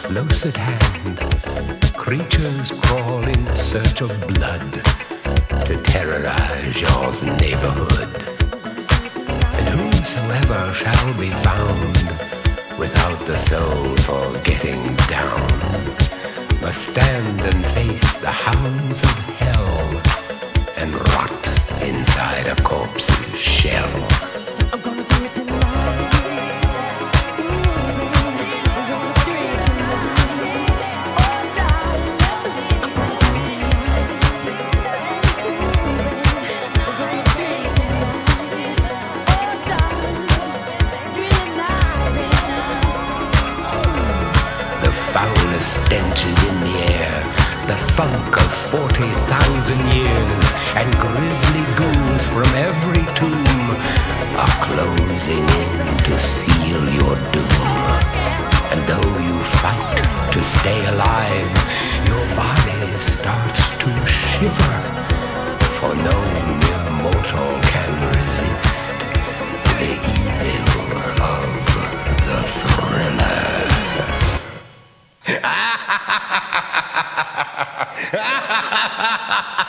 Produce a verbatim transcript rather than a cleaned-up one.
Close at hand, creatures crawl in search of blood to terrorize your neighborhood. And whosoever shall be found without the soul for getting down must stand and face the hounds of hell and rot inside a corpse's shell. I'm gonna do it tonight. Foulest stenches in the air, the funk of forty thousand years, and grisly ghouls from every tomb are closing in to seal your doom. And though you fight to stay alive, your body starts to shiver, for no mere mortal can resist the evil of the thriller. Ha ha ha ha ha ha ha ha ha!